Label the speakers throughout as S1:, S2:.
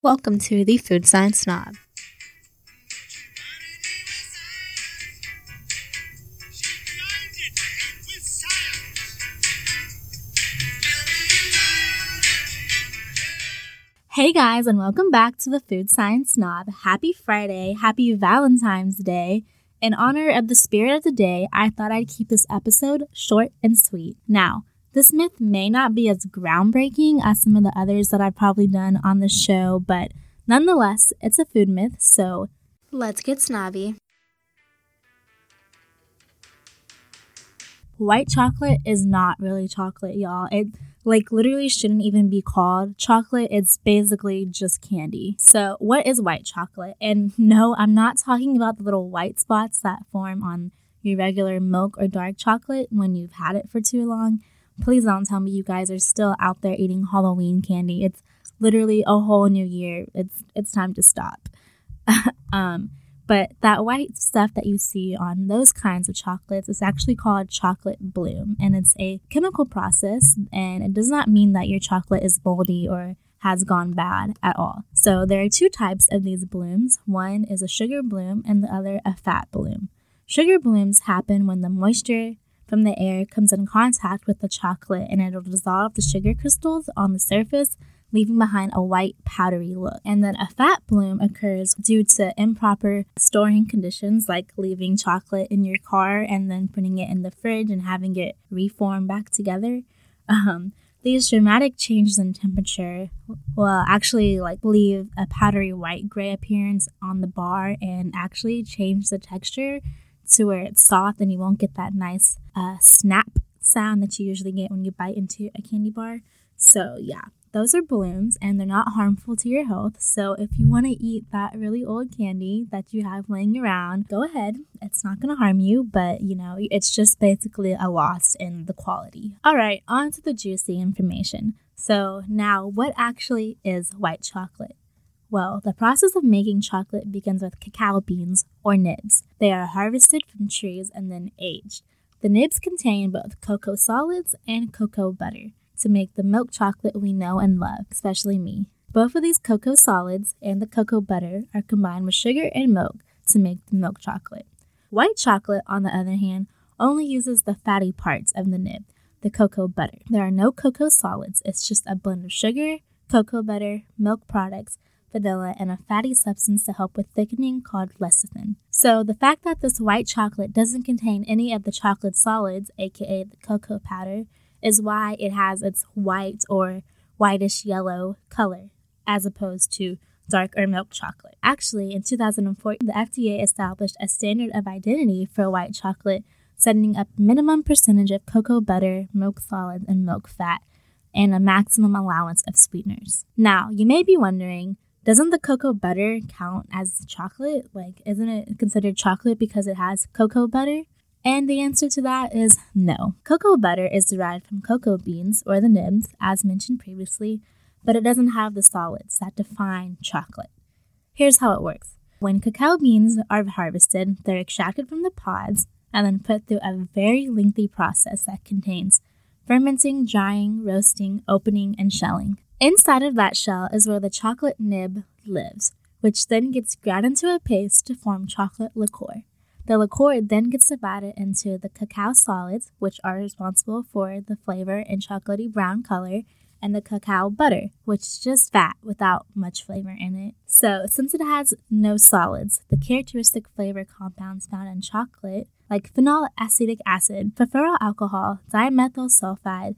S1: Welcome to the Food Science Snob. Hey guys, and welcome back to the Food Science Snob. Happy Friday, happy Valentine's Day. In honor of the spirit of the day, I thought I'd keep this episode short and sweet. Now, this myth may not be as groundbreaking as some of the others that I've probably done on the show, but nonetheless, it's a food myth, so let's get snobby. White chocolate is not really chocolate, y'all. It literally shouldn't even be called chocolate. It's basically just candy. So what is white chocolate? And no, I'm not talking about the little white spots that form on your regular milk or dark chocolate when you've had it for too long. Please don't tell me you guys are still out there eating Halloween candy. It's literally a whole new year. It's time to stop. But that white stuff that you see on those kinds of chocolates is actually called chocolate bloom, and it's a chemical process, and it does not mean that your chocolate is moldy or has gone bad at all. So there are two types of these blooms. One is a sugar bloom and the other a fat bloom. Sugar blooms happen when the moisture from the air comes in contact with the chocolate, and it'll dissolve the sugar crystals on the surface, leaving behind a white powdery look. And then a fat bloom occurs due to improper storing conditions, like leaving chocolate in your car and then putting it in the fridge and having it reform back together. These dramatic changes in temperature will actually leave a powdery white gray appearance on the bar and actually change the texture to where it's soft and you won't get that nice snap sound that you usually get when you bite into a candy bar. So yeah, those are blooms and they're not harmful to your health. So if you want to eat that really old candy that you have laying around, go ahead. It's not going to harm you, but it's just basically a loss in the quality. All right, on to the juicy information. So now, what actually is white chocolate? Well, the process of making chocolate begins with cacao beans or nibs. They are harvested from trees and then aged. The nibs contain both cocoa solids and cocoa butter to make the milk chocolate we know and love, especially me. Both of these cocoa solids and the cocoa butter are combined with sugar and milk to make the milk chocolate. White chocolate, on the other hand, only uses the fatty parts of the nib, the cocoa butter. There are no cocoa solids. It's just a blend of sugar, cocoa butter, milk products, vanilla, and a fatty substance to help with thickening called lecithin. So the fact that this white chocolate doesn't contain any of the chocolate solids, aka the cocoa powder, is why it has its white or whitish yellow color, as opposed to dark or milk chocolate. Actually, in 2014, the FDA established a standard of identity for white chocolate, setting up minimum percentage of cocoa butter, milk solids, and milk fat, and a maximum allowance of sweeteners. Now, you may be wondering, doesn't the cocoa butter count as chocolate? Isn't it considered chocolate because it has cocoa butter? And the answer to that is no. Cocoa butter is derived from cocoa beans, or the nibs, as mentioned previously, but it doesn't have the solids that define chocolate. Here's how it works. When cacao beans are harvested, they're extracted from the pods and then put through a very lengthy process that contains fermenting, drying, roasting, opening, and shelling. Inside of that shell is where the chocolate nib lives, which then gets ground into a paste to form chocolate liqueur. The liqueur then gets divided into the cacao solids, which are responsible for the flavor and chocolatey brown color, and the cacao butter, which is just fat without much flavor in it. So, since it has no solids, the characteristic flavor compounds found in chocolate, like phenolacetic acid, furfuryl alcohol, dimethyl sulfide,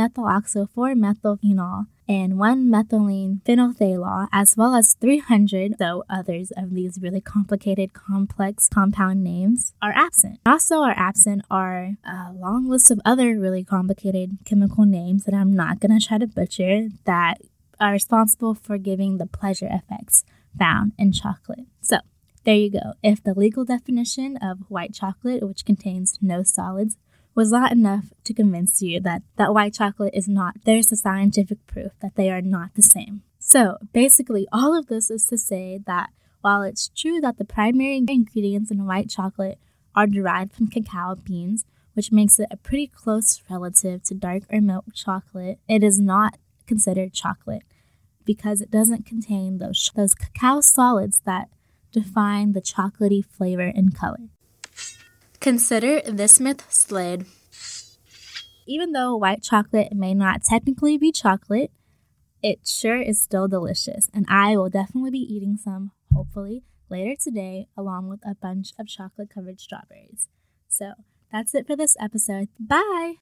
S1: 2-methyloxy-4-methylphenol, and 1-methylene phenolphthaleol, as well as 300 others of these really complicated, complex compound names, are absent. Also are absent are a long list of other really complicated chemical names that I'm not going to try to butcher that are responsible for giving the pleasure effects found in chocolate. So, there you go. If the legal definition of white chocolate, which contains no solids, was not enough to convince you that white chocolate is not, there's the scientific proof that they are not the same. So basically, all of this is to say that while it's true that the primary ingredients in white chocolate are derived from cacao beans, which makes it a pretty close relative to dark or milk chocolate, it is not considered chocolate. because it doesn't contain those cacao solids that define the chocolatey flavor and color. Consider this myth slid. Even though white chocolate may not technically be chocolate, it sure is still delicious, and I will definitely be eating some, hopefully, later today, along with a bunch of chocolate-covered strawberries. So, that's it for this episode. Bye!